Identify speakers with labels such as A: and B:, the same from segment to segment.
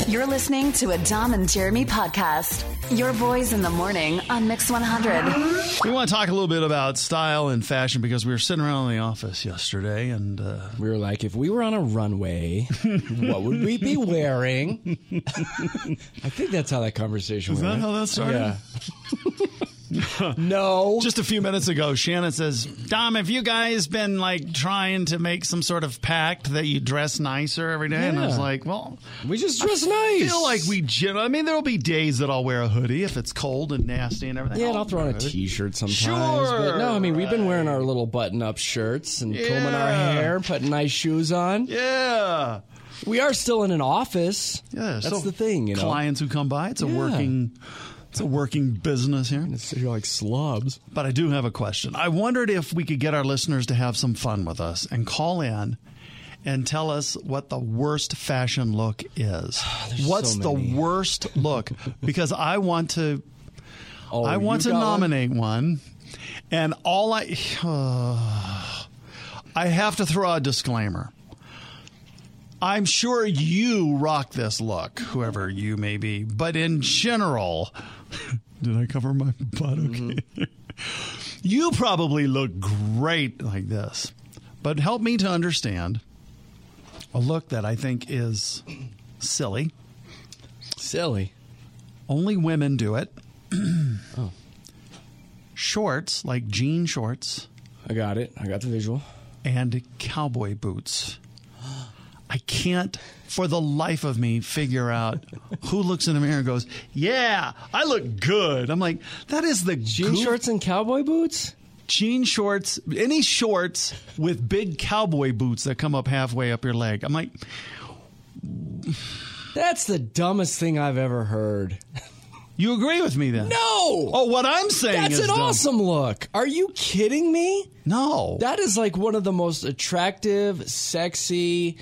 A: You're listening to a Dom and Jeremy podcast. Your boys in the morning on Mix 100.
B: We want to talk a little bit about style and fashion because we were sitting around in the office yesterday and
C: we were like, if we were on a runway, what would we be wearing? I think that's how that conversation went.
B: Is that how that started?
C: Yeah. No.
B: Just a few minutes ago, Shannon says, Dom, have you guys been like trying to make some sort of pact that you dress nicer every day? And I was like, well,
C: we just dress nice.
B: I feel like I mean, there'll be days that I'll wear a hoodie if it's cold and nasty and everything.
C: Yeah, and I'll throw on a t-shirt sometimes.
B: Sure.
C: But no, I mean, we've been wearing our little button-up shirts and combing our hair, putting nice shoes on.
B: Yeah.
C: We are still in an office.
B: Yeah.
C: That's the thing, you know.
B: Clients who come by, it's a working business here.
C: You're like slobs.
B: But I do have a question. I wondered if we could get our listeners to have some fun with us and call in and tell us what the worst fashion look is. What's the worst look? Because I want to nominate one. And all I have to throw out a disclaimer. I'm sure you rock this look, whoever you may be. But in general, did I cover my butt? Okay. You probably look great like this. But help me to understand a look that I think is silly.
C: Silly.
B: Only women do it.
C: Oh.
B: Shorts, like jean shorts.
C: I got it. I got the visual.
B: And cowboy boots. I can't, for the life of me, figure out who looks in the mirror and goes, yeah, I look good. I'm like, that is the
C: jean shorts and cowboy boots?
B: Jean shorts, any shorts with big cowboy boots that come up halfway up your leg. I'm like,
C: that's the dumbest thing I've ever heard.
B: You agree with me then?
C: No!
B: Oh, what I'm saying
C: is an awesome look. Are you kidding me?
B: No.
C: That is like one of the most attractive, sexy,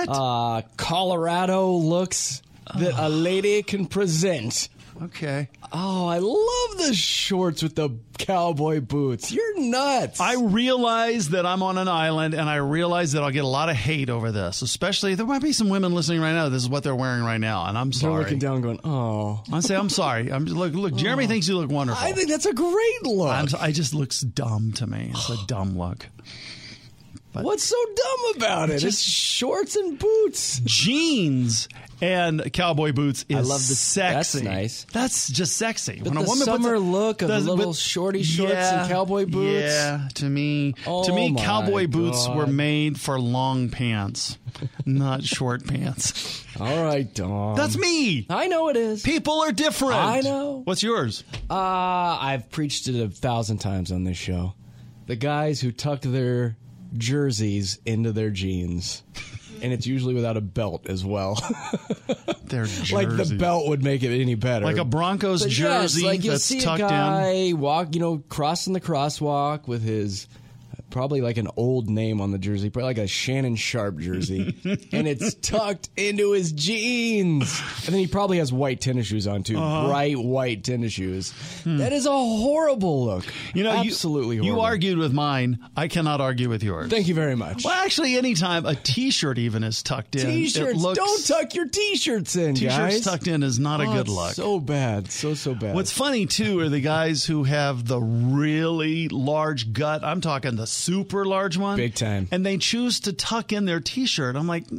C: Colorado looks that a lady can present.
B: Okay.
C: Oh, I love the shorts with the cowboy boots. You're nuts.
B: I realize that I'm on an island, and I realize that I'll get a lot of hate over this, especially there might be some women listening right now. This is what they're wearing right now, and I'm sorry.
C: They're looking down going, oh.
B: I'm saying, I'm sorry. Look, Jeremy thinks you look wonderful.
C: I think that's a great look.
B: I just looks dumb to me. It's a dumb look.
C: But what's so dumb about it? It's shorts and boots.
B: Jeans and cowboy boots is sexy.
C: That's nice.
B: That's just sexy.
C: But when a woman summer look of the little shorty shorts and cowboy boots.
B: Yeah, to me, cowboy boots were made for long pants, not short pants.
C: All right, Dom.
B: That's me.
C: I know it is.
B: People are different.
C: I know.
B: What's yours?
C: I've preached it 1,000 times on this show. The guys who tucked their jerseys into their jeans, and it's usually without a belt as well.
B: Their jerseys.
C: Like the belt would make it any better.
B: Like a Broncos jersey
C: like
B: that's tucked in.
C: You'll see a guy walk, crossing the crosswalk with his probably like an old name on the jersey, probably like a Shannon Sharp jersey, and it's tucked into his jeans. And then he probably has white tennis shoes on too, bright white tennis shoes. That is a horrible look. Absolutely horrible.
B: You argued with mine. I cannot argue with yours.
C: Thank you very much.
B: Well, actually, anytime a T-shirt even is tucked in,
C: T-shirts, don't tuck your T-shirts in,
B: T-shirts
C: guys.
B: tucked in is not a good look.
C: So bad, so bad.
B: What's funny too are the guys who have the really large gut. I'm talking the super large one,
C: big time,
B: and they choose to tuck in their T-shirt. I'm like,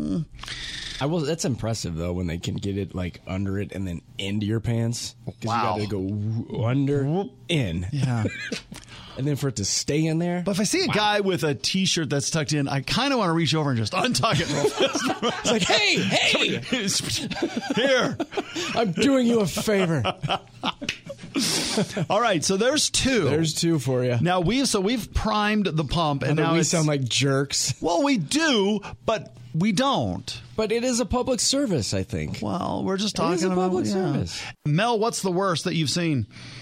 C: That's impressive though when they can get it like under it and then into your pants.
B: Wow,
C: you got to go under, in,
B: yeah,
C: and then for it to stay in there.
B: But if I see a guy with a T-shirt that's tucked in, I kind of want to reach over and just untuck it real fast.
C: It's like, hey,
B: here,
C: I'm doing you a favor.
B: All right, so there's two.
C: There's two for you.
B: Now we've primed the pump, and now
C: we sound like jerks.
B: Well, we do, but we don't.
C: But it is a public service, I think.
B: Well, we're just talking about
C: public service.
B: Mel, what's the worst that you've seen?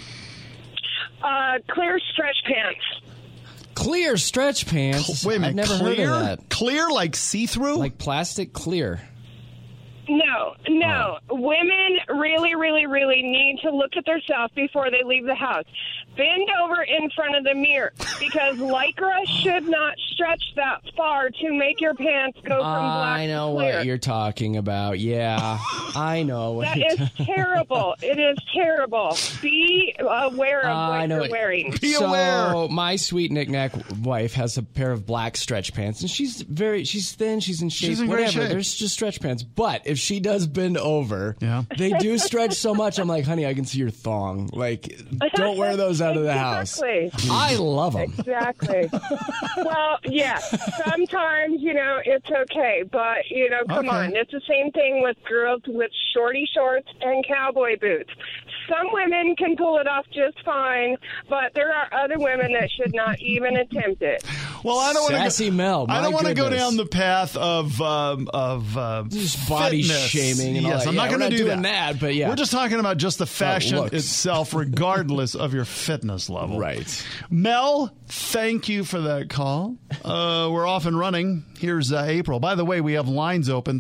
D: Clear stretch pants.
C: Clear stretch pants?
B: Wait a minute,
C: I've never heard of that.
B: Clear like see-through?
C: Like plastic clear.
D: No. Women really, really, really need to look at themselves before they leave the house. Bend over in front of the mirror because Lycra should not stretch that far to make your pants go from black
C: I know
D: to clear.
C: what you're talking about. Yeah, I know. What
D: That
C: you're
D: is terrible. It is terrible. Be aware of
C: I
D: what
C: know
D: you're
C: it.
D: wearing.
B: Be aware.
C: So my sweet knick-knack wife has a pair of black stretch pants, and she's thin, she's in shape,
B: She's in great
C: whatever.
B: shape.
C: There's just stretch pants. But if she does bend over,
B: Yeah.
C: they do stretch so much. I'm like, honey, I can see your thong. Like, don't wear those out of the house.
D: Exactly.
C: I love them.
D: Exactly. Well, yeah. Sometimes, it's okay. But, come
B: Okay.
D: on. It's the same thing with girls with shorty shorts and cowboy boots. Some women can pull it off just fine, but there are other women that should not even attempt it.
B: Well, I don't want to.
C: Sassy Mel.
B: I don't
C: want to
B: go down the path of
C: just body
B: fitness.
C: shaming. And all
B: Yes,
C: that.
B: I'm not
C: Yeah,
B: going
C: we're
B: to do
C: doing that. But yeah,
B: We're just talking about just the fashion
C: looks.
B: itself, regardless of your fitness level.
C: right.
B: Mel, thank you for that call. We're off and running. Here's April. By the way, we have lines open,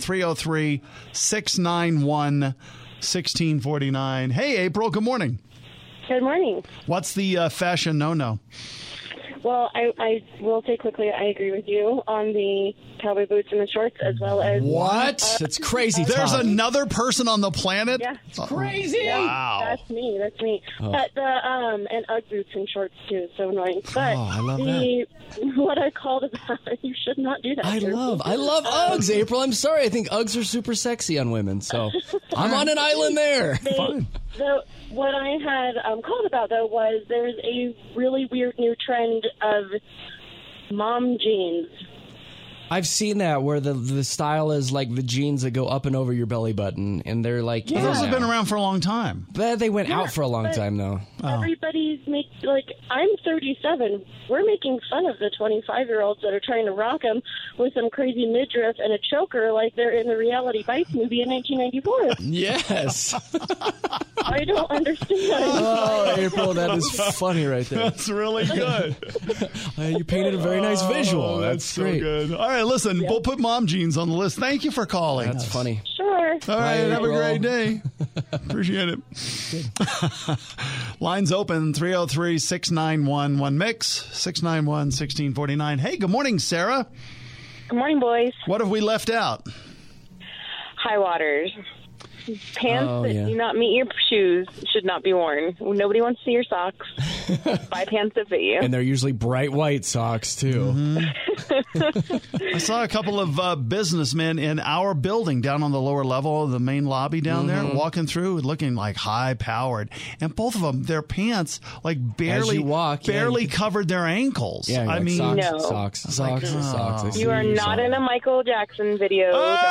B: 303-691-1649. Hey, April, good morning.
E: Good morning.
B: What's the fashion no-no?
E: Well, I will say quickly, I agree with you on the cowboy boots and the shorts, as well as
C: What? That's crazy.
B: There's
C: talk.
B: another person on the planet?
E: Yeah.
C: crazy.
B: Wow.
E: That's me. But the and UGG boots and shorts too is so annoying. But
C: I love
E: what I called about, you should not do that.
C: I love Uggs, April. I'm sorry. I think Uggs are super sexy on women, so I'm on an island there. Fine.
E: What I had called about though was there's a really weird new trend of mom jeans.
C: I've seen that where the style is like the jeans that go up and over your belly button, and they're like
B: Those have been around for a long time.
C: But they went out for a long
E: but-
C: time though.
E: Everybody's I'm 37. We're making fun of the 25-year-olds that are trying to rock them with some crazy midriff and a choker like they're in the Reality Bites movie in 1994.
C: Yes.
E: I don't understand.
C: Oh, April, that is funny right there.
B: That's really good.
C: You painted a very nice visual. That's
B: so
C: great.
B: good. All right, listen, we'll put mom jeans on the list. Thank you for calling.
C: That's funny.
E: Sure.
B: All right, have a
C: April.
B: great day. Appreciate it. Lines open, 303-691-1MIX, 691-1649. Hey, good morning, Sarah.
E: Good morning, boys.
B: What have we left out?
E: High waters. Pants
C: Oh,
E: that
C: yeah.
E: do not meet your shoes should not be worn. Nobody wants to see your socks. Buy pants that fit you.
C: And they're usually bright white socks, too.
B: I saw a couple of businessmen in our building down on the lower level of the main lobby down there walking through looking like high-powered. And both of them, their pants like barely,
C: you walk, yeah,
B: barely
C: you can-
B: covered their ankles.
C: Yeah,
B: I
C: like
B: mean,
C: socks,
E: No.
C: socks. I see
E: You are
C: what you're
E: not
C: saying.
E: in a Michael Jackson video.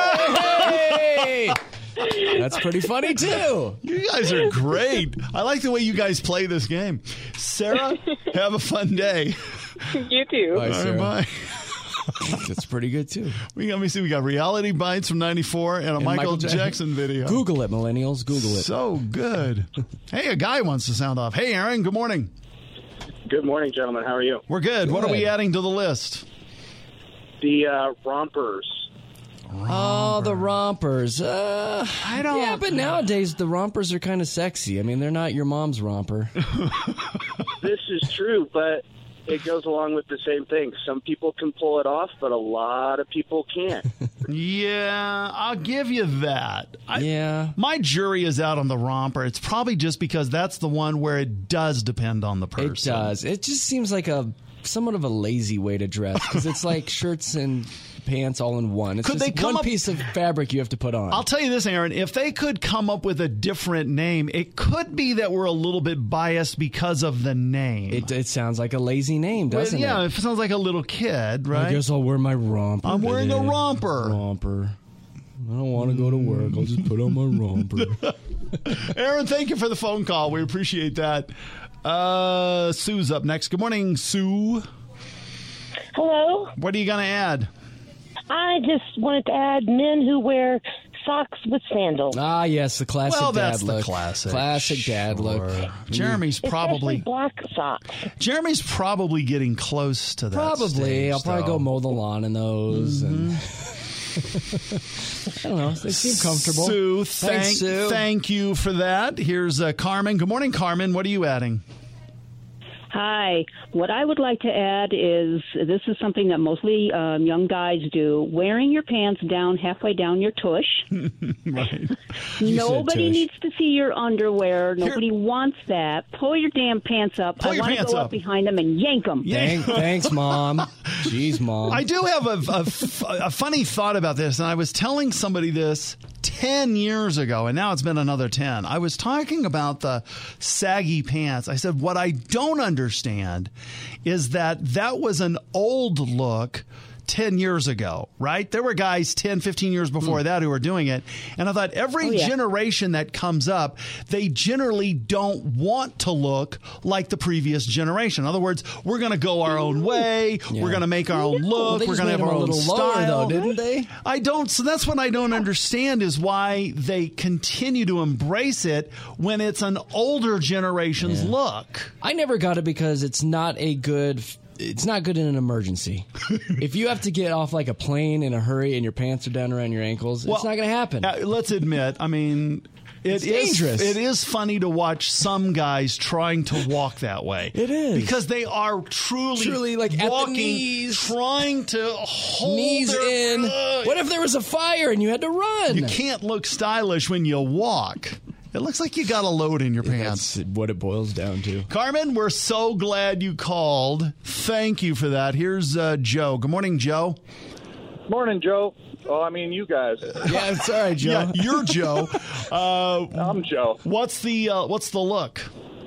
C: Hey! That's pretty funny, too.
B: you guys are great. I like the way you guys play this game. Sarah, have a fun day.
E: You too.
C: Bye,
B: All
C: Sarah.
B: right, bye.
C: That's pretty good, too.
B: Let me see. We got Reality Bites from 94 and a Michael Jackson video.
C: Google it, millennials. Google it.
B: So good. Hey, a guy wants to sound off. Hey, Aaron, good morning.
F: Good morning, gentlemen. How are you?
B: We're good. What are we adding to the list?
F: The rompers.
C: Oh, the rompers. I don't. Yeah, but nowadays the rompers are kind of sexy. I mean, they're not your mom's romper.
F: This is true, but it goes along with the same thing. Some people can pull it off, but a lot of people can't.
B: Yeah, I'll give you that.
C: Yeah.
B: My jury is out on the romper. It's probably just because that's the one where it does depend on the person.
C: It does. It just seems like somewhat of a lazy way to dress because it's like shirts and pants all in one. It's
B: Could
C: just
B: they come
C: one
B: up-
C: piece of fabric you have to put on.
B: I'll tell you this, Aaron. If they could come up with a different name, it could be that we're a little bit biased because of the name.
C: It sounds like a lazy name, doesn't
B: yeah,
C: it?
B: it sounds like a little kid, right?
C: I guess I'll wear my romper.
B: I'm wearing a
C: today.
B: romper.
C: Romper. I don't want to go to work. I'll just put on my romper.
B: Aaron, thank you for the phone call. We appreciate that. Sue's up next. Good morning, Sue.
G: Hello.
B: What are you going to add?
G: I just wanted to add men who wear socks with sandals.
C: Ah, yes, the classic
B: Well,
C: dad
B: that's
C: look.
B: the classic.
C: Classic dad look.
B: Jeremy's
G: Especially
B: probably
G: black socks.
B: getting close to that.
C: Probably.
B: stage,
C: I'll probably
B: though.
C: go mow the lawn in those. And I don't know. They seem comfortable.
B: Sue,
C: Thanks, Sue.
B: thank you for that. Here's Carmen. Good morning, Carmen. What are you adding?
H: Hi. What I would like to add is this is something that mostly young guys do: wearing your pants down halfway down your tush.
B: Right.
H: Nobody needs to see your underwear. Nobody wants that. Pull your damn pants up. I want to go up behind them and yank them.
C: Thanks, Mom. Jeez, Mom.
B: I do have a funny thought about this, and I was telling somebody this 10 years ago, and now it's been another 10. I was talking about the saggy pants. I said, what I don't understand is that was an old look 10 years ago, right? There were guys 10, 15 years before that who were doing it. And I thought every generation that comes up, they generally don't want to look like the previous generation. In other words, we're going to go our own way. Yeah. We're going to make our own look. We're going to have our own style.
C: Though, didn't they?
B: I don't. So that's what I don't understand is why they continue to embrace it when it's an older generation's look.
C: I never got it because it's not good in an emergency. If you have to get off like a plane in a hurry and your pants are down around your ankles, it's not going to happen.
B: Let's admit, I mean, it's dangerous. It is funny to watch some guys trying to walk that way.
C: It is.
B: Because they are truly like walking,
C: at the knees,
B: trying to hold
C: knees
B: their
C: in. What if there was a fire and you had to run?
B: You can't look stylish when you walk. It looks like you got a load in your pants.
C: That's what it boils down to.
B: Carmen, we're so glad you called. Thank you for that. Here's Joe. Good morning, Joe.
I: Morning, Joe. Oh, I mean, you guys.
C: Yeah, it's all right, Joe.
B: Yeah, you're Joe.
I: I'm Joe.
B: What's the look?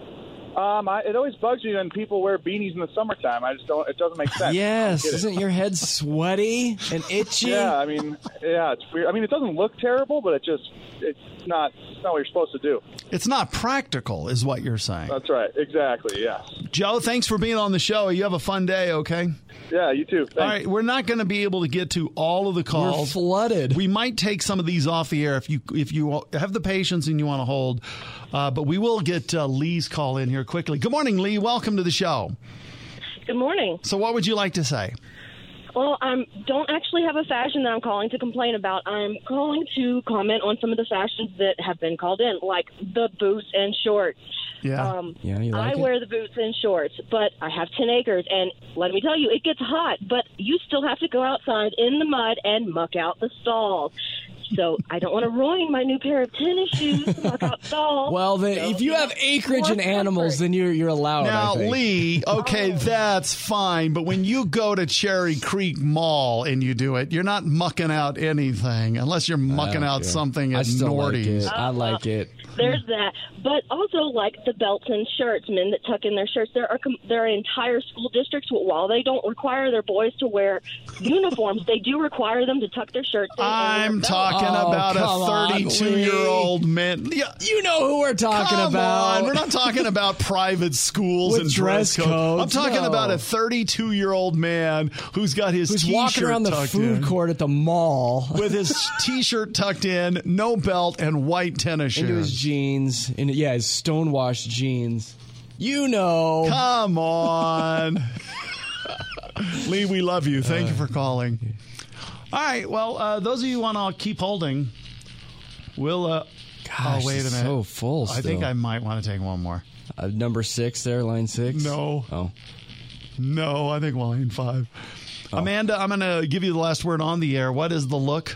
I: It always bugs me when people wear beanies in the summertime. I just don't. It doesn't make sense.
C: Yes, isn't your head sweaty and itchy?
I: Yeah, I mean, it's weird. I mean, it doesn't look terrible, but it's not what you're supposed to do.
B: It's not practical, is what you're saying.
I: That's right. Exactly. Yeah.
B: Joe, thanks for being on the show. You have a fun day. Okay.
I: Yeah, you too. Thanks.
B: All right, we're not going to be able to get to all of the calls.
C: We're flooded.
B: We might take some of these off the air if you have the patience and you want to hold. But we will get Lee's call in here quickly. Good morning, Lee. Welcome to the show.
J: Good morning.
B: So what would you like to say?
J: Well, I don't actually have a fashion that I'm calling to complain about. I'm calling to comment on some of the fashions that have been called in, like the boots and shorts.
B: Yeah.
C: You like
J: I wear the boots and shorts, but I have 10 acres, and let me tell you, it gets hot, but you still have to go outside in the mud and muck out the stalls. So I don't want to ruin my new pair of tennis shoes to muck out stalls.
C: Well, if you have acreage and animals, then you're allowed.
B: Now, Lee, okay, that's fine. But when you go to Cherry Creek Mall and you do it, you're not mucking out anything unless you're mucking out something at Nordy's.
C: I like it.
J: There's that. But also, like the belts and shirts, men that tuck in their shirts. There are entire school districts, while they don't require their boys to wear uniforms, they do require them to tuck their shirts in.
B: I'm talking about a 32-year-old man. Yeah.
C: You know who we're talking about.
B: We're not talking about private schools
C: with
B: and
C: dress codes.
B: I'm talking about a 32-year-old man who's got his T-shirt
C: walking around the food court at the mall
B: with his T-shirt tucked in, no belt, and white tennis shoes.
C: Into his jeans. His stonewashed jeans. You know.
B: Come on. Lee, we love you. Thank you for calling. All right. Well, those of you who want to keep holding, we'll.
C: Gosh,
B: wait a minute.
C: So full. Still.
B: I think I might want to take one more.
C: Number 6 there, line 6.
B: No.
C: Oh.
B: No, I think line 5.
C: Oh.
B: Amanda, I'm going to give you the last word on the air. What is the look?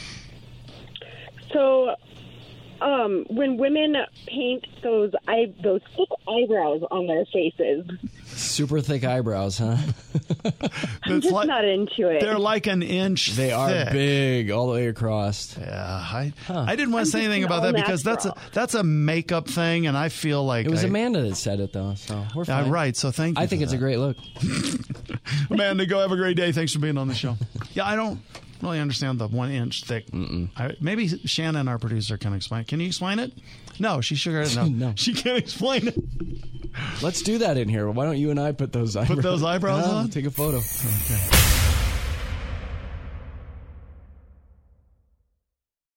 E: So, when women paint those thick eyebrows on their faces.
C: Super thick eyebrows, huh?
E: I'm just not into it.
B: They're like an inch
C: They
B: thick.
C: are big all the way across.
B: Yeah, I didn't want to say anything about that because that's a makeup thing, and I feel like
C: it was Amanda that said it though. So we're fine.
B: Right. So thank you.
C: I think it's a great look.
B: Amanda, go have a great day. Thanks for being on the show. Yeah, I don't really understand the 1 inch thick. Maybe Shannon, our producer, can explain. Can you explain it? No, she shook her head. No,
C: no,
B: she can't explain it.
C: Let's do that in here. Why don't you and I put those eyebrows?
B: Put those eyebrows on?
C: Take a photo.
B: Okay.